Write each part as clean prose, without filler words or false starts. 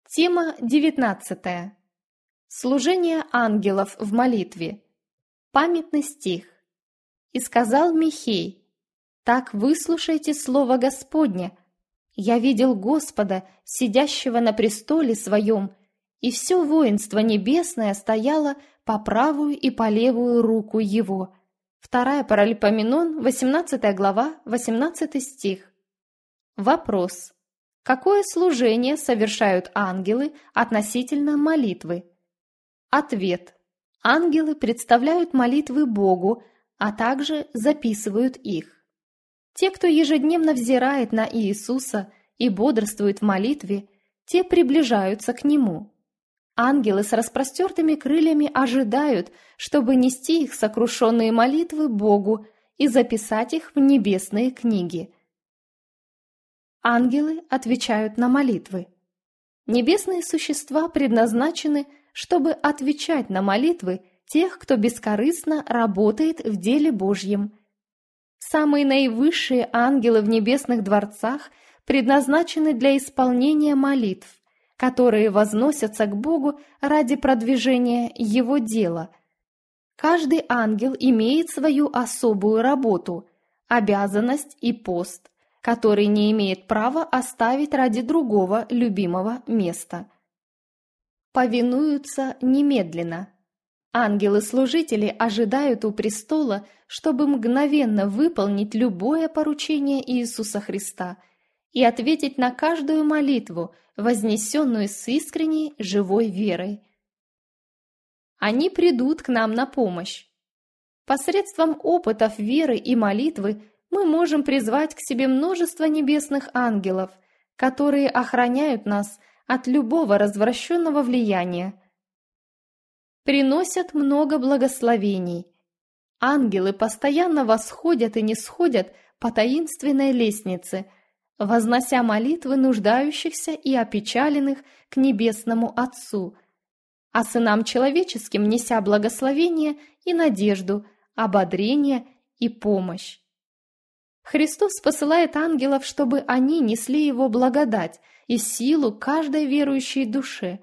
Тема 19. Служение ангелов в молитве. Памятный стих. «И сказал Михей: так выслушайте слово Господне. Я видел Господа, сидящего на престоле своем, и все воинство небесное стояло по правую и по левую руку его». 2 Паралипоменон, 18 глава, 18 стих. Вопрос. Какое служение совершают ангелы относительно молитвы? Ответ. Ангелы представляют молитвы Богу, а также записывают их. Те, кто ежедневно взирает на Иисуса и бодрствует в молитве, те приближаются к Нему. Ангелы с распростертыми крыльями ожидают, чтобы нести их сокрушенные молитвы Богу и записать их в небесные книги. Ангелы отвечают на молитвы. Небесные существа предназначены, чтобы отвечать на молитвы тех, кто бескорыстно работает в деле Божьем. Самые наивысшие ангелы в небесных дворцах предназначены для исполнения молитв, которые возносятся к Богу ради продвижения Его дела. Каждый ангел имеет свою особую работу, обязанность и пост, который не имеет права оставить ради другого любимого места. Повинуются немедленно. Ангелы-служители ожидают у престола, чтобы мгновенно выполнить любое поручение Иисуса Христа и ответить на каждую молитву, вознесенную с искренней живой верой. Они придут к нам на помощь. Посредством опытов веры и молитвы мы можем призвать к себе множество небесных ангелов, которые охраняют нас от любого развращенного влияния. Приносят много благословений. Ангелы постоянно восходят и нисходят по таинственной лестнице, вознося молитвы нуждающихся и опечаленных к небесному Отцу, а сынам человеческим неся благословение и надежду, ободрение и помощь. Христос посылает ангелов, чтобы они несли Его благодать и силу каждой верующей душе.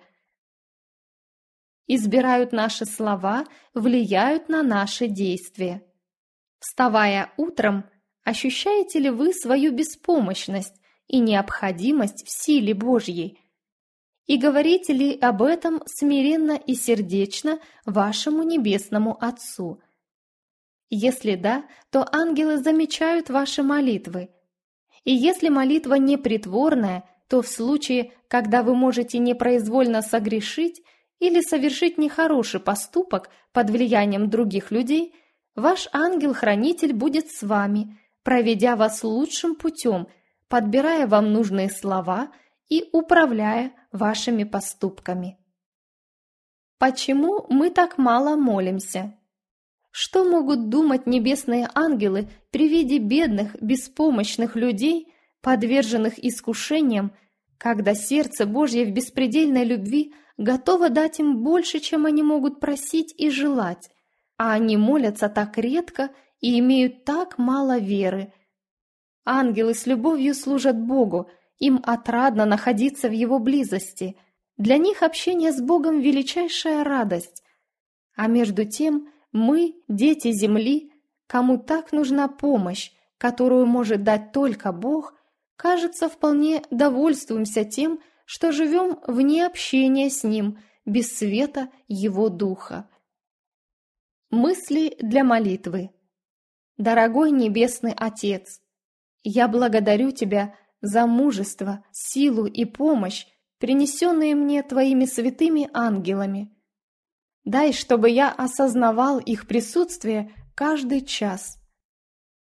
Избирают наши слова, влияют на наши действия. Вставая утром, ощущаете ли вы свою беспомощность и необходимость в силе Божьей? И говорите ли об этом смиренно и сердечно вашему небесному Отцу? Если да, то ангелы замечают ваши молитвы. И если молитва не притворная, то в случае, когда вы можете непроизвольно согрешить или совершить нехороший поступок под влиянием других людей, ваш ангел-хранитель будет с вами, проведя вас лучшим путем, подбирая вам нужные слова и управляя вашими поступками. Почему мы так мало молимся? Что могут думать небесные ангелы при виде бедных, беспомощных людей, подверженных искушениям, когда сердце Божье в беспредельной любви готово дать им больше, чем они могут просить и желать, а они молятся так редко и имеют так мало веры? Ангелы с любовью служат Богу, им отрадно находиться в Его близости. Для них общение с Богом – величайшая радость. А между тем мы, дети земли, кому так нужна помощь, которую может дать только Бог, кажется, вполне довольствуемся тем, что живем вне общения с Ним, без света Его Духа. Мысли для молитвы. Дорогой Небесный Отец, я благодарю Тебя за мужество, силу и помощь, принесенные мне Твоими святыми ангелами. Дай, чтобы я осознавал их присутствие каждый час.